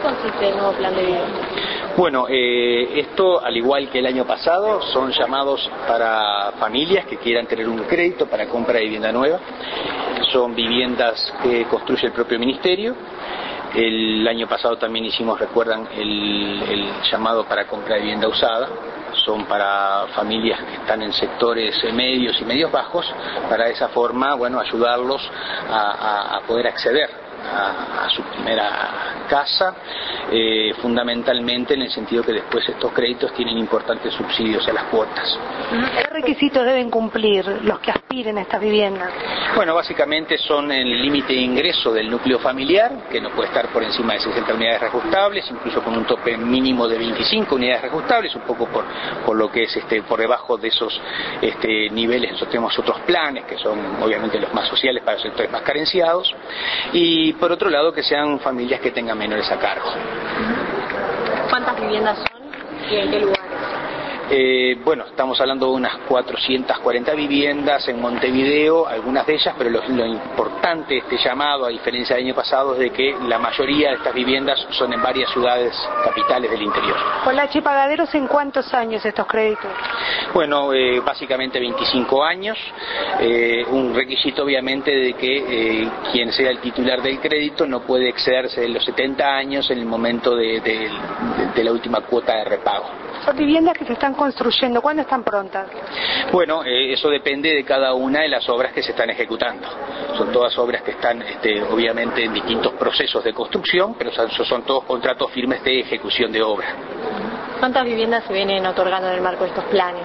consiste el nuevo plan de vida? Bueno, esto, al igual que el año pasado, son llamados para familias que quieran tener un crédito para compra de vivienda nueva. Son viviendas que construye el propio ministerio. El año pasado también hicimos, recuerdan, el llamado para compra de vivienda usada. Son para familias que están en sectores medios y medios bajos, para de esa forma, bueno, ayudarlos a poder acceder a su primera casa, fundamentalmente en el sentido que después estos créditos tienen importantes subsidios a las cuotas. ¿Qué requisitos deben cumplir los que aspiren a estas viviendas? Bueno, básicamente son el límite de ingreso del núcleo familiar, que no puede estar por encima de 60 unidades reajustables, incluso con un tope mínimo de 25 unidades reajustables, un poco por lo que es por debajo de esos niveles. Nosotros tenemos otros planes que son obviamente los más sociales para los sectores más carenciados, y por otro lado que sean familias que tengan menores a cargo. ¿Cuántas viviendas son y en qué lugares? Bueno, estamos hablando de unas 440 viviendas en Montevideo, algunas de ellas, pero lo importante de este llamado, a diferencia del año pasado, es de que la mayoría de estas viviendas son en varias ciudades capitales del interior. Con la H. Pagaderos, ¿en cuántos años estos créditos? Bueno, básicamente 25 años, un requisito obviamente de que quien sea el titular del crédito no puede excederse de los 70 años en el momento de la última cuota de repago. Son viviendas que se están construyendo. ¿Cuándo están prontas? Bueno, eso depende de cada una de las obras que se están ejecutando. Son todas obras que están obviamente en distintos procesos de construcción, pero son todos contratos firmes de ejecución de obra. ¿Cuántas viviendas se vienen otorgando en el marco de estos planes?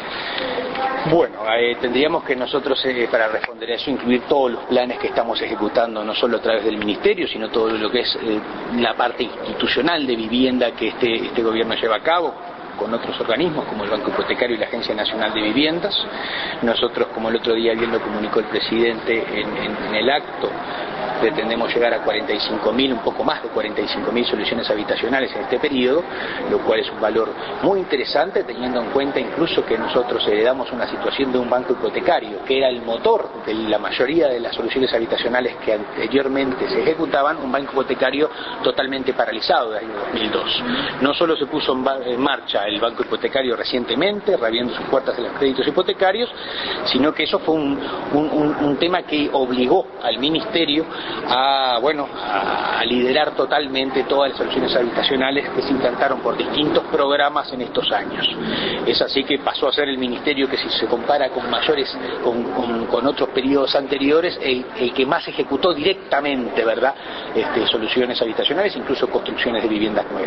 Bueno, tendríamos que nosotros, para responder a eso, incluir todos los planes que estamos ejecutando, no solo a través del Ministerio, sino todo lo que es la parte institucional de vivienda que este gobierno lleva a cabo, con otros organismos como el Banco Hipotecario y la Agencia Nacional de Viviendas. Nosotros, como el otro día bien lo comunicó el presidente en el acto, pretendemos llegar a 45.000, un poco más de 45.000 soluciones habitacionales en este periodo, lo cual es un valor muy interesante, teniendo en cuenta incluso que nosotros heredamos una situación de un banco hipotecario, que era el motor de la mayoría de las soluciones habitacionales que anteriormente se ejecutaban, un banco hipotecario totalmente paralizado desde el año 2002. No solo se puso en marcha el banco hipotecario recientemente, reabriendo sus puertas a los créditos hipotecarios, sino que eso fue un tema que obligó al Ministerio a liderar totalmente todas las soluciones habitacionales que se implantaron por distintos programas en estos años. Es así que pasó a ser el Ministerio que, si se compara con con otros periodos anteriores, el que más ejecutó directamente, ¿verdad?, soluciones habitacionales, incluso construcciones de viviendas nuevas.